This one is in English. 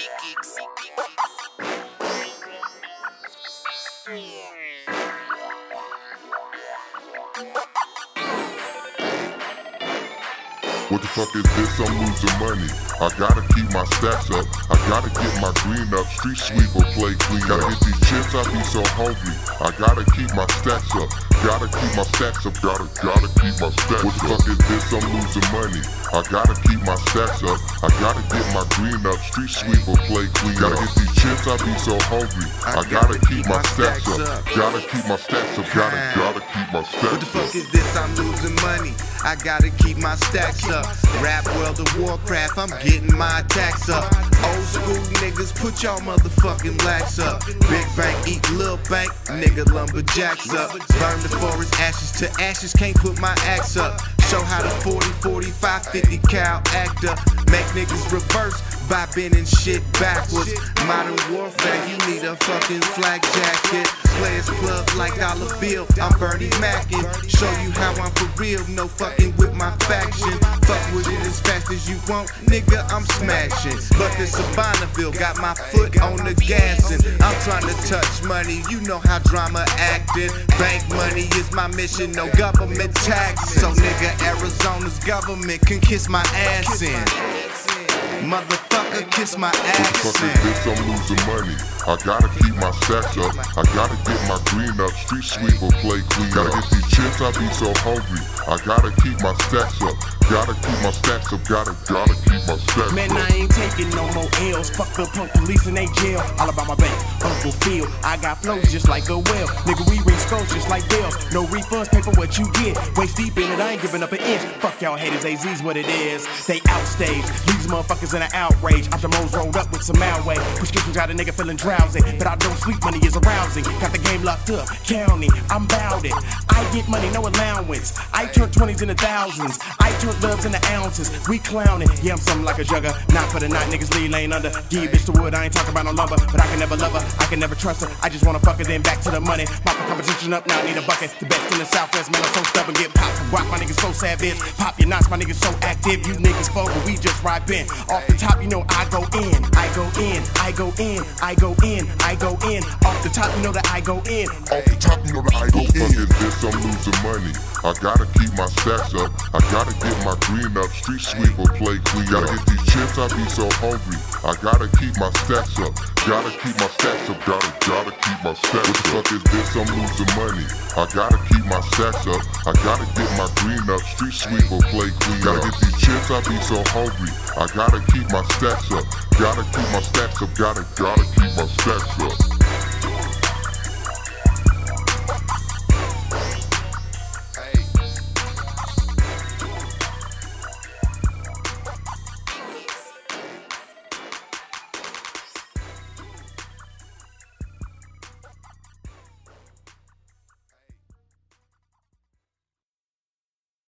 What the fuck is this? I'm losing money. I gotta keep my stacks up. I gotta get my green up. Street sweeper, play clean. Gotta get these chips, I be so hungry. I gotta keep my stacks up. Gotta keep my stacks up. Gotta keep my stacks up. What the fuck is this? I'm losing money. I gotta keep my stacks up. I gotta get my green up. Street sweeper, play clean. Gotta get these chips, I be so hungry. I gotta keep my stacks up. Gotta keep my stacks up. Gotta keep my stacks up. What the fuck is this? I'm losing money. I gotta keep my stacks up. Rap World of Warcraft, I'm getting my attacks up. Old school niggas, put y'all motherfucking lax up. Big bank, eat lil bank, nigga lumberjacks up. Burn the forest ashes to ashes, can't put my axe up. Show how the 40, 45, 50 cal actor make niggas reverse by bending shit backwards. Modern warfare, you need a fucking flak jacket. Players club like Dollar Bill, I'm Bernie Mackin. Show you how I'm for real, no fucking with my faction. Fuck with it as fast as you want, nigga, I'm smashing. But this Bonneville got my foot on the gas and I'm trying to touch money, you know how drama acting. Bank money is my mission, no government tax. So nigga, Arizona's government can kiss my ass in. Motherfucker, kiss my ass. What the fuck is this? I'm losing money. I gotta keep my stacks up. I gotta get my green up. Street sweeper, play clean. Gotta get these chips, I be so hungry. I gotta keep my stacks up. Gotta keep my stacks up. Gotta keep my stacks up. Man, I ain't taking no more L's. Fuck the punk police in they jail. All about my bank, Uncle Phil. I got flows just like a whale. Nigga, we ring skulls just like bells. No refunds, pay for what you get. Waist deep in it, I ain't giving up an inch. Fuck y'all haters, AZ's what it is. They outstage. These motherfuckers in an outrage. After Mo's rolled up with some Malway. Prescriptions got a nigga feeling drowsy. But I don't sleep, money is arousing. Got the game locked up, county, I'm bout it. I get money, no allowance. I turn 20s into thousands. I turn loves into ounces. We clowning, yeah, I'm something like a jugger. Not for the night, niggas lean lane under. Give you bitch the wood, I ain't talking about no lumber. But I can never love her, I can never trust her. I just wanna fuck her, then back to the money. Pop the competition up, now I need a bucket. The best in the Southwest, man, I'm so stubborn. Get popped from guap, my niggas so savage. Pop your knots, my niggas so active. You niggas fuck, but we just ride in. Off the top, you know I go in. I go in, I go in, I go in, I go in. Off the top, you know that I go in. Off the top, you know that I go in. What the fuck is this? I'm losing money. I gotta keep my stacks up. I gotta get my green up. Street sweeper, play clean. Gotta get these chips, I be so hungry. I gotta keep my stacks up. Gotta keep my stacks up. Gotta keep my stacks up. What the fuck is this? I'm losing money. I gotta keep my stacks up. I gotta get my green up. Street sweeper, play clean. Gotta get these chips, I be so hungry. I gotta keep my stacks up. Gotta keep my stacks up. Gotta keep my stacks up.